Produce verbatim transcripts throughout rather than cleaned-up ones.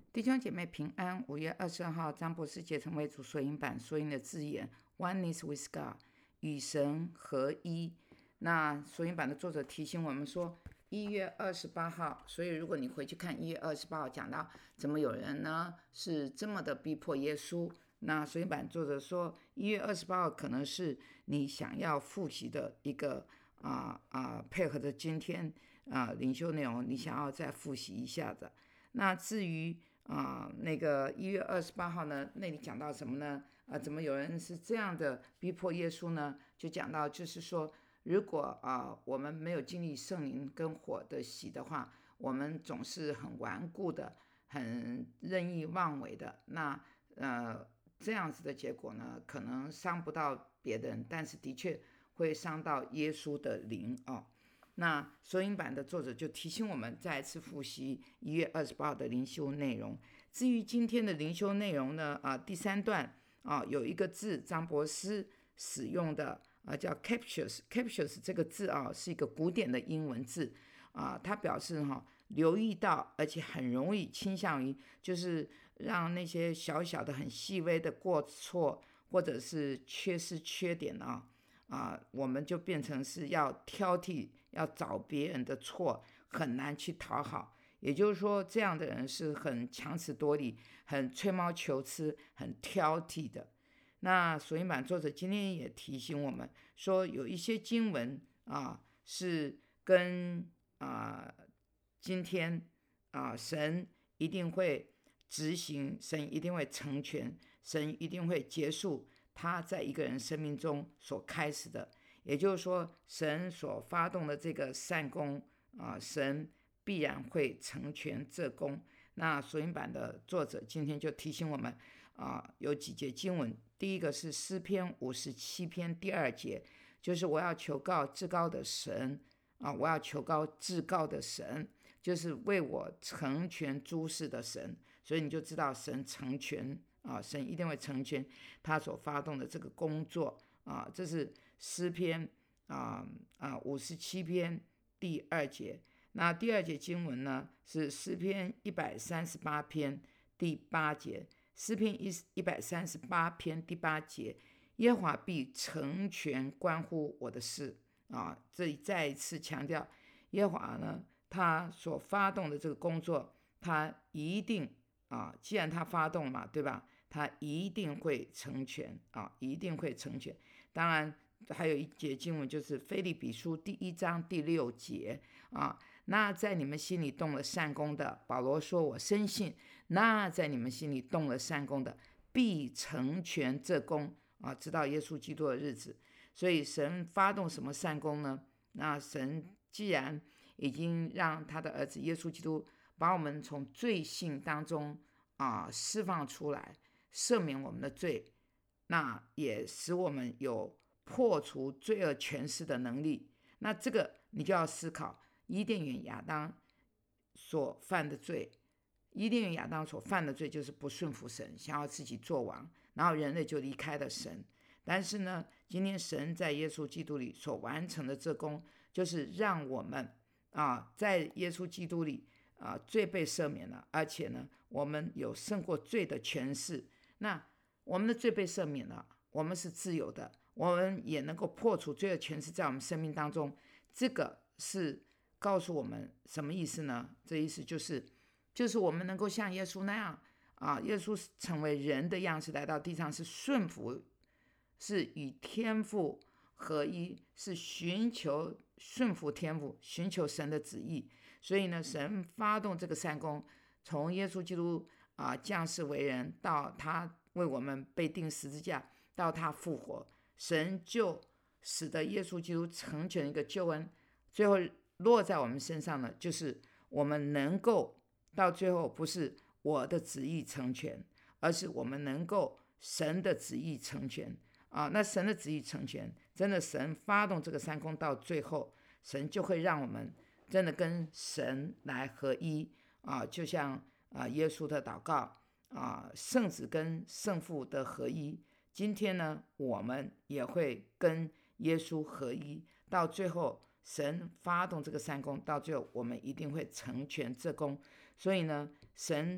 弟兄姐妹平安。五月二十二号，张博士节成为主索引版索引的字眼 Oneness with God， 与神合一。那索引版的作者提醒我们说，一月二十八号，所以如果你回去看一月二十八号，讲到怎么有人呢是这么的逼迫耶稣。那索引版作者说，一月二十八号可能是你想要复习的一个啊啊，配合着今天啊灵修内容，你想要再复习一下的。那至于啊，那个一月二十八号呢，那里讲到什么呢？啊，怎么有人是这样的逼迫耶稣呢？就讲到，就是说，如果啊我们没有经历圣灵跟火的洗的话，我们总是很顽固的，很任意妄为的。那呃这样子的结果呢，可能伤不到别人，但是的确会伤到耶稣的灵哦。那索引版的作者就提醒我们再次复习一月二十八号的灵修内容。至于今天的灵修内容呢，啊，第三段啊有一个字，张博士使用的啊叫 captious，captious 这个字啊是一个古典的英文字啊，它表示哈、啊、留意到，而且很容易倾向于就是让那些小小的很细微的过错或者是缺失缺点啊。啊，我们就变成是要挑剔，要找别人的错，很难去讨好。也就是说，这样的人是很强词夺理，很吹毛求疵，很挑剔的。那索引版作者今天也提醒我们说，有一些经文啊，是跟啊今天啊神一定会执行，神一定会成全，神一定会结束他在一个人生命中所开始的。也就是说，神所发动的这个善功啊，神必然会成全这功。那索引版的作者今天就提醒我们啊，有几节经文。第一个是诗篇五十七篇第二节，就是我要求告至高的神啊，我要求告至高的神，就是为我成全诸事的神。所以你就知道神成全啊，神一定会成全他所发动的这个工作啊。这是诗篇啊啊五十七篇第二节。那第二节经文呢，是诗篇一百三十八篇第八节。诗篇一百三十八篇第八节，耶和华必成全关乎我的事啊。这里再一次强调，耶和华呢，他所发动的这个工作，他一定啊，既然他发动嘛，对吧？他一定会成全啊，一定会成全。当然，还有一节经文就是腓立比书第一章第六节啊。那在你们心里动了善功的，保罗说，我深信，那在你们心里动了善功的，必成全这功啊，直到耶稣基督的日子。所以神发动什么善功呢？那神既然已经让他的儿子耶稣基督把我们从罪性当中啊释放出来，赦免我们的罪，那也使我们有破除罪恶权势的能力。那这个你就要思考伊甸园亚当所犯的罪，伊甸园亚当所犯的罪就是不顺服神，想要自己做王，然后人类就离开了神。但是呢，今天神在耶稣基督里所完成的这功，就是让我们啊，在耶稣基督里啊，罪被赦免了，而且呢，我们有胜过罪的权势。那我们的罪被赦免了，我们是自由的，我们也能够破除罪的权势在我们生命当中。这个是告诉我们什么意思呢？这意思就是就是我们能够像耶稣那样啊，耶稣成为人的样式来到地上，是顺服，是与天父合一，是寻求顺服天父，寻求神的旨意。所以呢，神发动这个善功，从耶稣基督啊降世为人，到他为我们被钉十字架，到他复活，神就使得耶稣基督成全一个救恩，最后落在我们身上呢，就是我们能够到最后不是我的旨意成全，而是我们能够神的旨意成全啊。那神的旨意成全，真的神发动这个三功到最后，神就会让我们真的跟神来合一啊，就像啊耶稣的祷告啊，圣子跟圣父的合一。今天呢，我们也会跟耶稣合一，到最后神发动这个三功，到最后我们一定会成全这功。所以呢，神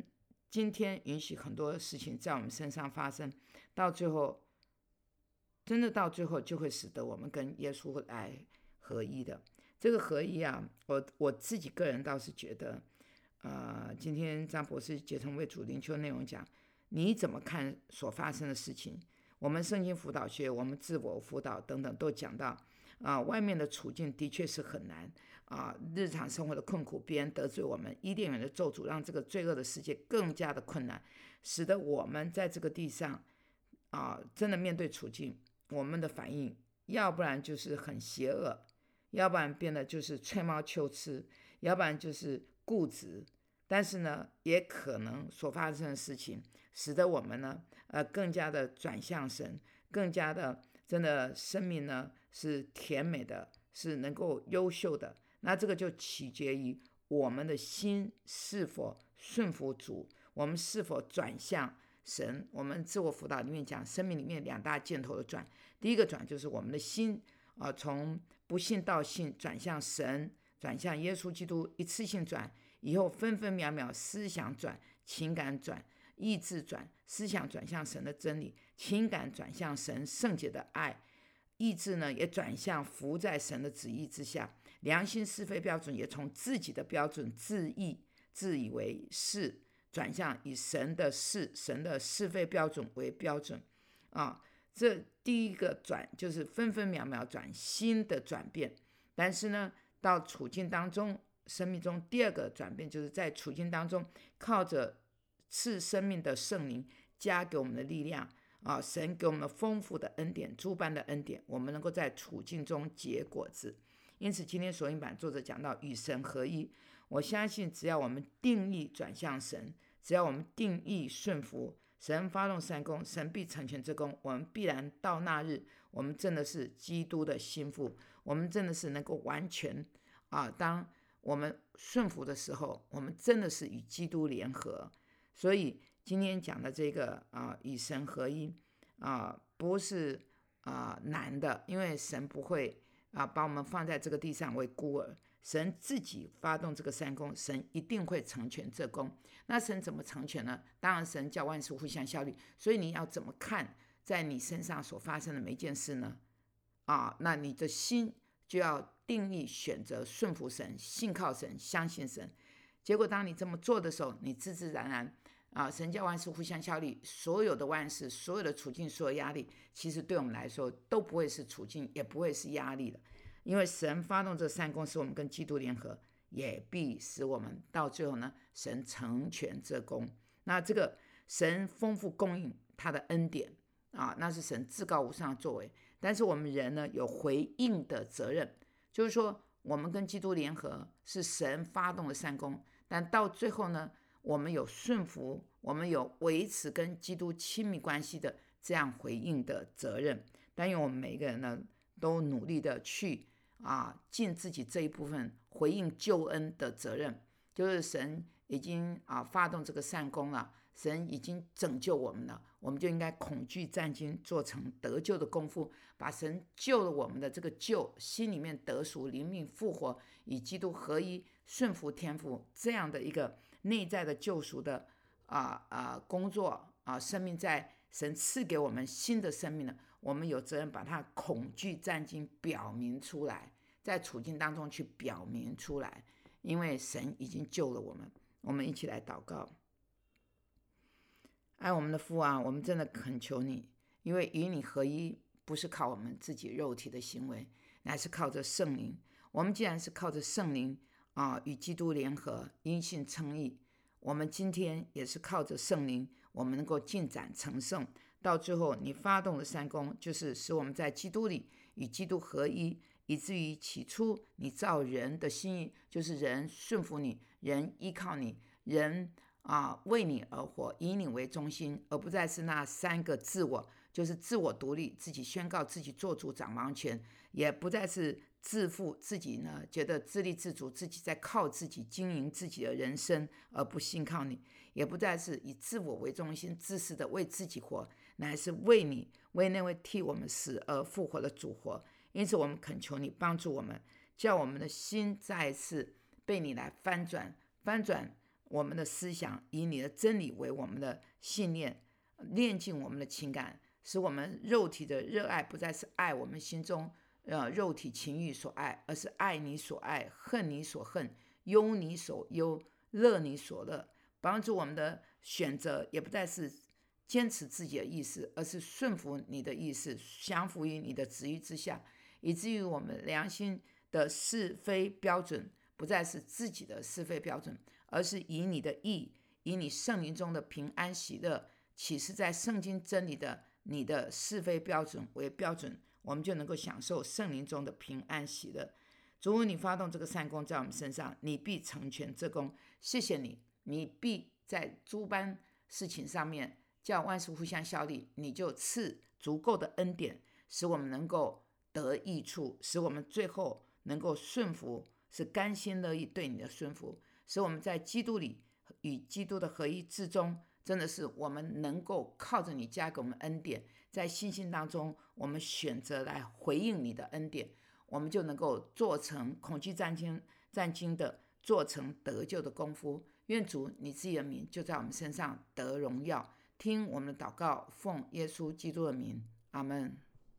今天允许很多事情在我们身上发生，到最后真的到最后就会使得我们跟耶稣来合一的。这个合一啊，我我自己个人倒是觉得呃，今天张博士结成为主灵修内容讲，你怎么看所发生的事情？我们圣经辅导学，我们自我辅导等等都讲到啊、呃，外面的处境的确是很难啊、呃，日常生活的困苦，别人得罪我们，伊甸园的咒诅让这个罪恶的世界更加的困难，使得我们在这个地上啊、呃，真的面对处境，我们的反应要不然就是很邪恶，要不然变得就是吹毛求疵，要不然就是固执。但是呢，也可能所发生的事情，使得我们呢，呃，更加的转向神，更加的真的生命呢是甜美的，是能够优秀的。那这个就取决于我们的心是否顺服主，我们是否转向神。我们自我辅导里面讲，生命里面两大箭头的转，第一个转就是我们的心啊、呃，从不信到信，转向神，转向耶稣基督，一次性转。以后分分秒秒思想转，情感转，意志转，思想转向神的真理，情感转向神圣洁的爱，意志呢也转向服在神的旨意之下，良心是非标准也从自己的标准自意自以为是，转向以神的是神的是非标准为标准啊。这第一个转就是分分秒秒转，心的转变。但是呢，到处境当中，生命中第二个转变，就是在处境当中，靠着赐生命的圣灵加给我们的力量啊，神给我们丰富的恩典，诸般的恩典，我们能够在处境中结果子。因此，今天索引版作者讲到与神合一，我相信只要我们定义转向神，只要我们定义顺服，神发动善工，神必成全这工，我们必然到那日，我们真的是基督的心腹，我们真的是能够完全啊，当我们顺服的时候，我们真的是与基督联合。所以今天讲的这个啊，与神合一啊，不是啊难的，因为神不会啊把我们放在这个地上为孤儿，神自己发动这个善工，神一定会成全这工。那神怎么成全呢？当然神叫万事互相效力。所以你要怎么看在你身上所发生的每一件事呢？啊，那你的心就要定义选择顺服神，信靠神，相信神。结果当你这么做的时候，你自自然然啊，神叫万事互相效力，所有的万事，所有的处境，所有压力，其实对我们来说都不会是处境，也不会是压力的。因为神发动这善工，使我们跟基督联合，也必使我们到最后呢，神成全这工。那这个神丰富供应他的恩典啊，那是神至高无上的作为。但是我们人呢，有回应的责任，就是说我们跟基督联合是神发动的善工，但到最后呢，我们有顺服，我们有维持跟基督亲密关系的这样回应的责任。但愿我们每一个人呢，都努力的去啊，尽自己这一部分回应救恩的责任，就是神已经啊发动这个善工了，神已经拯救我们了，我们就应该恐惧战兢，做成得救的功夫，把神救了我们的这个救，心里面得赎，灵命复活，与基督合一，顺服天父，这样的一个内在的救赎的啊啊工作啊，生命在神赐给我们新的生命了，我们有责任把它恐惧战兢表明出来，在处境当中去表明出来，因为神已经救了我们。我们一起来祷告。爱我们的父啊，我们真的恳求你，因为与你合一不是靠我们自己肉体的行为，乃是靠着圣灵。我们既然是靠着圣灵啊，与基督联合，因信称义，我们今天也是靠着圣灵，我们能够进展成圣。到最后你发动的善工，就是使我们在基督里与基督合一，以至于起初你造人的心意，就是人顺服你，人依靠你，人啊为你而活，以你为中心，而不再是那三个自我，就是自我独立，自己宣告自己做主掌王权，也不再是自负，自己呢觉得自立自主，自己在靠自己经营自己的人生，而不信靠你，也不再是以自我为中心，自私的为自己活，乃是为你，为那位替我们死而复活的主活。因此我们恳求你帮助我们，叫我们的心再一次被你来翻转，翻转我们的思想，以你的真理为我们的信念，炼净我们的情感，使我们肉体的热爱不再是爱我们心中呃肉体情欲所爱，而是爱你所爱，恨你所恨，忧你所忧，乐你所乐。帮助我们的选择也不再是坚持自己的意思，而是顺服你的意思，降服于你的旨意之下，以至于我们良心的是非标准不再是自己的是非标准，而是以你的义，以你圣灵中的平安喜乐，启示在圣经真理的你的是非标准为标准，我们就能够享受圣灵中的平安喜乐。主，你发动这个善功在我们身上，你必成全这功。谢谢你，你必在诸般事情上面叫万事互相效力，你就赐足够的恩典，使我们能够得益处，使我们最后能够顺服，是甘心乐意对你的顺服，使我们在基督里与基督的合一之中，真的是我们能够靠着你加给我们恩典，在信心当中我们选择来回应你的恩典，我们就能够做成恐惧战惊战惊的，做成得救的功夫。愿主你自己的名就在我们身上得荣耀，听我们的祷告，奉耶稣基督的名，阿们。